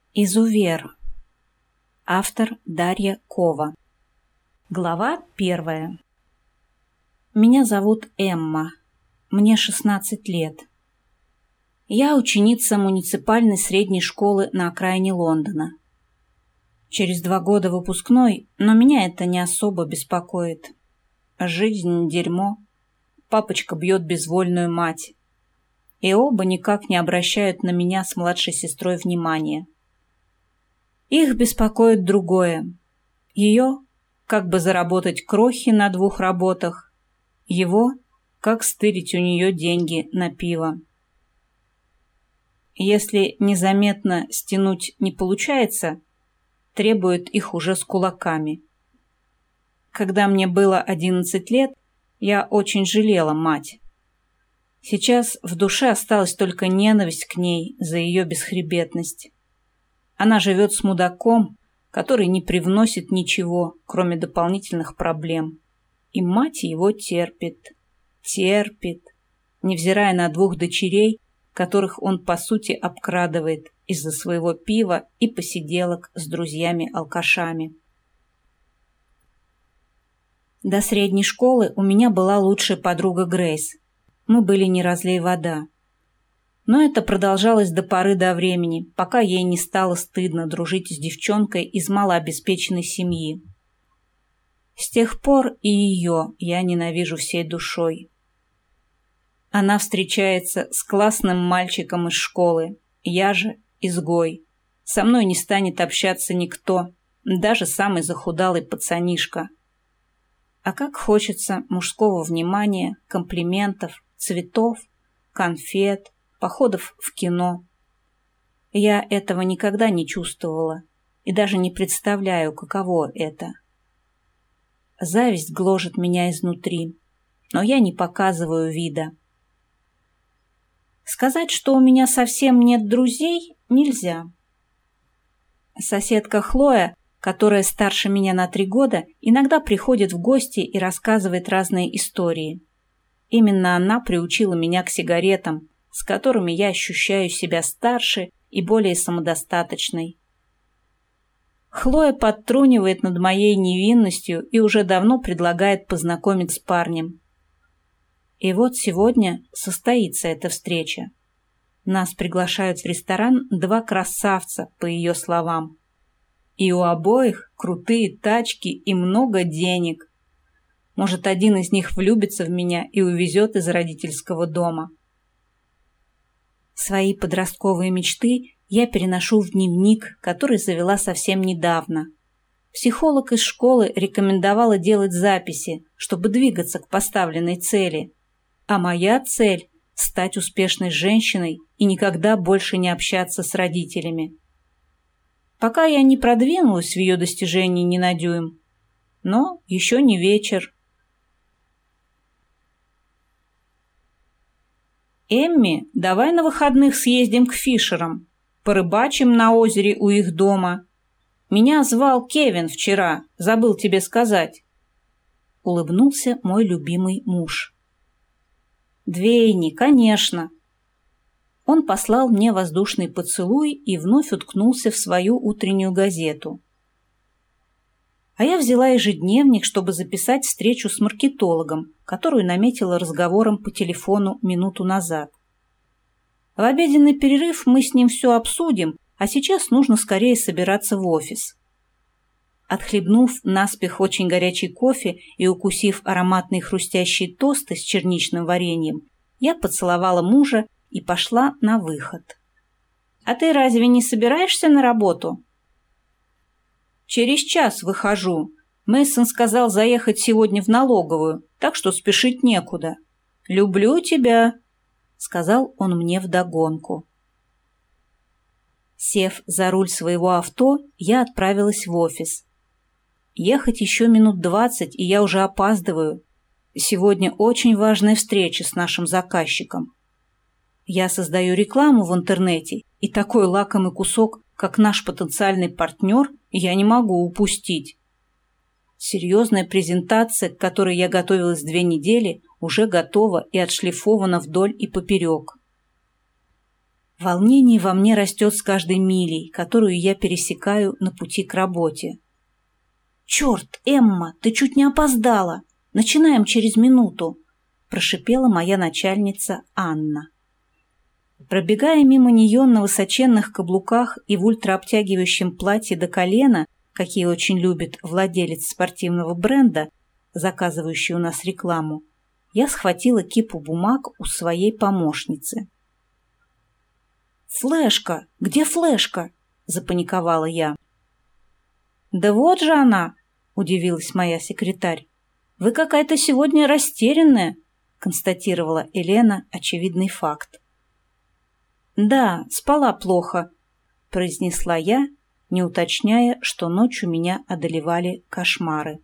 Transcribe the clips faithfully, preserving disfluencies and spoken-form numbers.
Изувер. Автор Дарья Кова. Глава первая. Меня зовут Эмма. Мне шестнадцать лет. Я ученица муниципальной средней школы на окраине Лондона. Через два года выпускной, но меня это не особо беспокоит. Жизнь – дерьмо. Папочка бьет безвольную мать. И оба никак не обращают на меня с младшей сестрой внимания. Их беспокоит другое. Ее, как бы заработать крохи на двух работах. Его, как стырить у нее деньги на пиво. Если незаметно стянуть не получается, требует их уже с кулаками. Когда мне было одиннадцать лет, я очень жалела мать. Сейчас в душе осталась только ненависть к ней за ее бесхребетность. Она живет с мудаком, который не привносит ничего, кроме дополнительных проблем. И мать его терпит, терпит, невзирая на двух дочерей, которых он, по сути, обкрадывает из-за своего пива и посиделок с друзьями-алкашами. До средней школы у меня была лучшая подруга Грейс. Мы были не разлей вода. Но это продолжалось до поры до времени, пока ей не стало стыдно дружить с девчонкой из малообеспеченной семьи. С тех пор и ее я ненавижу всей душой. Она встречается с классным мальчиком из школы, я же изгой. Со мной не станет общаться никто, даже самый захудалый пацанишка. А как хочется мужского внимания, комплиментов, цветов, конфет, походов в кино. Я этого никогда не чувствовала и даже не представляю, каково это. Зависть гложет меня изнутри, но я не показываю вида. Сказать, что у меня совсем нет друзей, нельзя. Соседка Хлоя, которая старше меня на три года, иногда приходит в гости и рассказывает разные истории. Именно она приучила меня к сигаретам, с которыми я ощущаю себя старше и более самодостаточной. Хлоя подтрунивает над моей невинностью и уже давно предлагает познакомить с парнем. И вот сегодня состоится эта встреча. Нас приглашают в ресторан два красавца, по ее словам. И у обоих крутые тачки и много денег. Может, один из них влюбится в меня и увезет из родительского дома. Свои подростковые мечты я переношу в дневник, который завела совсем недавно. Психолог из школы рекомендовала делать записи, чтобы двигаться к поставленной цели. А моя цель – стать успешной женщиной и никогда больше не общаться с родителями. Пока я не продвинулась в ее достижении ни на дюйм, но еще не вечер. «Эмми, давай на выходных съездим к Фишерам, порыбачим на озере у их дома. Меня звал Кевин вчера, забыл тебе сказать», — улыбнулся мой любимый муж. «Двейни, конечно». Он послал мне воздушный поцелуй и вновь уткнулся в свою утреннюю газету. А я взяла ежедневник, чтобы записать встречу с маркетологом, которую наметила разговором по телефону минуту назад. В обеденный перерыв мы с ним все обсудим, а сейчас нужно скорее собираться в офис. Отхлебнув наспех очень горячий кофе и укусив ароматные хрустящие тосты с черничным вареньем, я поцеловала мужа и пошла на выход. «А ты разве не собираешься на работу?» «Через час выхожу. Мэйсон сказал заехать сегодня в налоговую, так что спешить некуда. Люблю тебя», — сказал он мне вдогонку. Сев за руль своего авто, я отправилась в офис. Ехать еще минут двадцать, и я уже опаздываю. Сегодня очень важная встреча с нашим заказчиком. Я создаю рекламу в интернете, и такой лакомый кусок, как наш потенциальный партнер, я не могу упустить. Серьезная презентация, к которой я готовилась две недели, уже готова и отшлифована вдоль и поперек. Волнение во мне растет с каждой милей, которую я пересекаю на пути к работе. «Черт, Эмма, ты чуть не опоздала! Начинаем через минуту!» – прошипела моя начальница Анна. Пробегая мимо нее на высоченных каблуках и в ультраобтягивающем платье до колена, какие очень любит владелец спортивного бренда, заказывающий у нас рекламу, я схватила кипу бумаг у своей помощницы. «Флешка! Где флешка?» – запаниковала я. «Да вот же она!» – удивилась моя секретарь. «Вы какая-то сегодня растерянная», – констатировала Елена очевидный факт. «Да, спала плохо», – произнесла я, не уточняя, что ночью меня одолевали кошмары.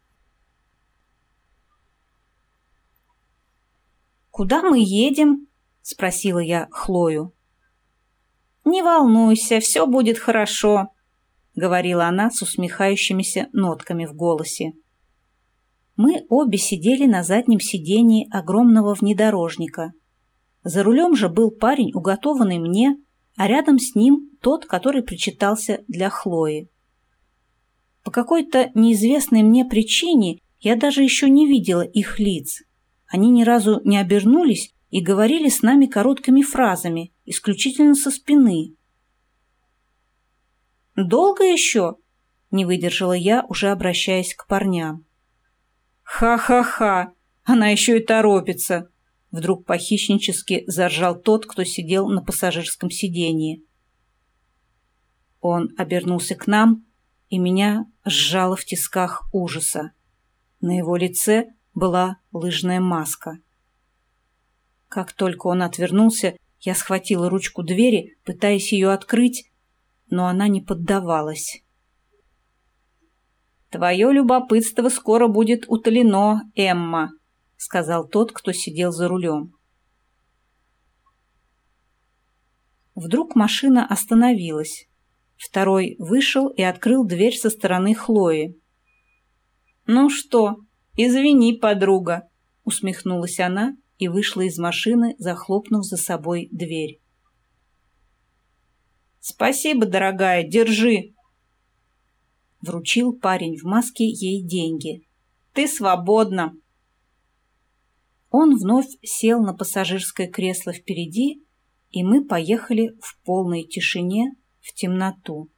«Куда мы едем?» – спросила я Хлою. «Не волнуйся, все будет хорошо», — говорила она с усмехающимися нотками в голосе. Мы обе сидели на заднем сидении огромного внедорожника. За рулем же был парень, уготованный мне, а рядом с ним тот, который причитался для Хлои. По какой-то неизвестной мне причине я даже еще не видела их лиц. Они ни разу не обернулись и говорили с нами короткими фразами, исключительно со спины. «Долго еще?» – не выдержала я, уже обращаясь к парням. «Ха-ха-ха! Она еще и торопится!» – вдруг похищнически заржал тот, кто сидел на пассажирском сиденье. Он обернулся к нам, и меня сжало в тисках ужаса. На его лице была лыжная маска. Как только он отвернулся, я схватила ручку двери, пытаясь ее открыть, но она не поддавалась. «Твое любопытство скоро будет утолено, Эмма», — сказал тот, кто сидел за рулем. Вдруг машина остановилась. Второй вышел и открыл дверь со стороны Хлои. «Ну что, извини, подруга», — усмехнулась она и вышла из машины, захлопнув за собой дверь. «Спасибо, дорогая, держи!» Вручил парень в маске ей деньги. «Ты свободна!» Он вновь сел на пассажирское кресло впереди, и мы поехали в полной тишине в темноту.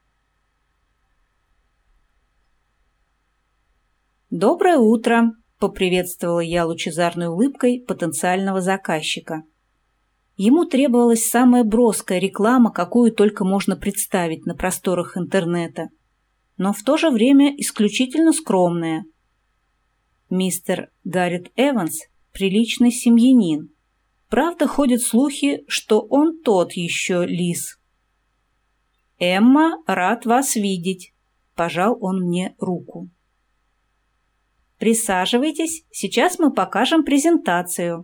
«Доброе утро!» — поприветствовала я лучезарной улыбкой потенциального заказчика. Ему требовалась самая броская реклама, какую только можно представить на просторах интернета, но в то же время исключительно скромная. Мистер Гаррет Эванс – приличный семьянин. Правда, ходят слухи, что он тот еще лис. «Эмма, рад вас видеть», – пожал он мне руку. «Присаживайтесь, сейчас мы покажем презентацию».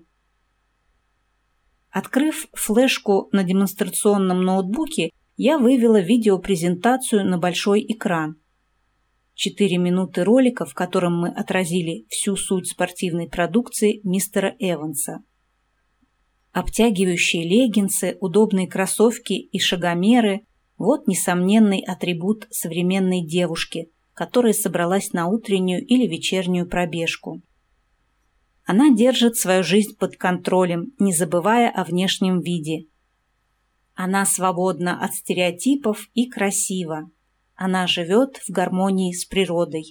Открыв флешку на демонстрационном ноутбуке, я вывела видеопрезентацию на большой экран. Четыре минуты ролика, в котором мы отразили всю суть спортивной продукции мистера Эванса. Обтягивающие леггинсы, удобные кроссовки и шагомеры – вот несомненный атрибут современной девушки, которая собралась на утреннюю или вечернюю пробежку. Она держит свою жизнь под контролем, не забывая о внешнем виде. Она свободна от стереотипов и красива. Она живет в гармонии с природой.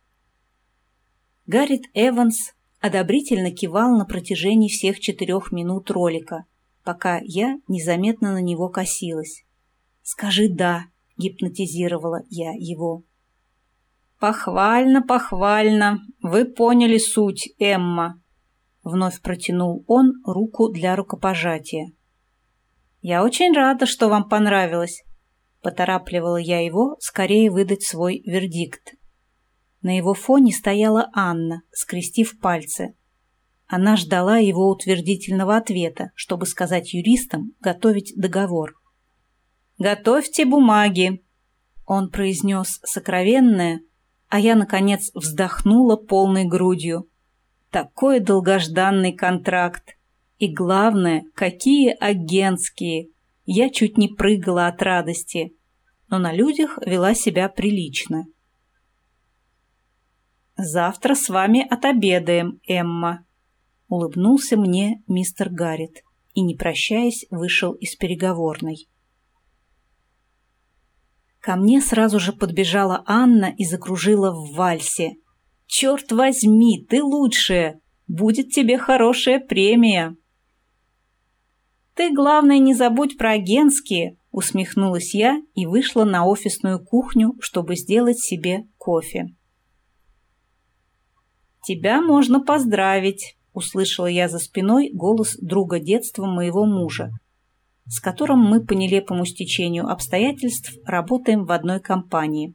Гаррет Эванс одобрительно кивал на протяжении всех четырех минут ролика, пока я незаметно на него косилась. «Скажи «да», — гипнотизировала я его. «Похвально, похвально. Вы поняли суть, Эмма», — вновь протянул он руку для рукопожатия. «Я очень рада, что вам понравилось», — поторапливала я его скорее выдать свой вердикт. На его фоне стояла Анна, скрестив пальцы. Она ждала его утвердительного ответа, чтобы сказать юристам готовить договор. «Готовьте бумаги», — он произнес сокровенное, а я, наконец, вздохнула полной грудью. Такой долгожданный контракт. И главное, какие агентские. Я чуть не прыгала от радости, но на людях вела себя прилично. «Завтра с вами отобедаем, Эмма», — улыбнулся мне мистер Гаррет и, не прощаясь, вышел из переговорной. Ко мне сразу же подбежала Анна и закружила в вальсе. «Черт возьми, ты лучшая! Будет тебе хорошая премия!» «Ты, главное, не забудь про агентские», — усмехнулась я и вышла на офисную кухню, чтобы сделать себе кофе. «Тебя можно поздравить», — услышала я за спиной голос друга детства моего мужа, с которым мы по нелепому стечению обстоятельств работаем в одной компании.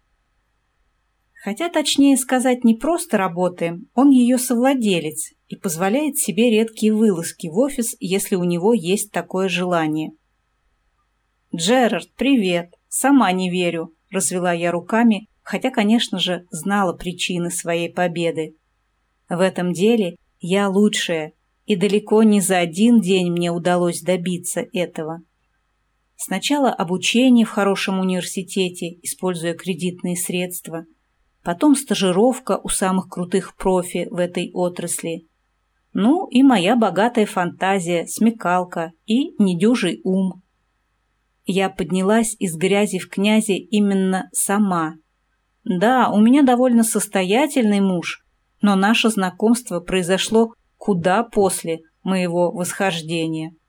Хотя, точнее сказать, не просто работаем, он ее совладелец и позволяет себе редкие вылазки в офис, если у него есть такое желание. «Джерард, привет! Сама не верю», — развела я руками, хотя, конечно же, знала причины своей победы. В этом деле я лучшая, и далеко не за один день мне удалось добиться этого. Сначала обучение в хорошем университете, используя кредитные средства, потом стажировка у самых крутых профи в этой отрасли, ну и моя богатая фантазия, смекалка и недюжий ум. Я поднялась из грязи в князи именно сама. Да, у меня довольно состоятельный муж, но наше знакомство произошло куда после моего восхождения.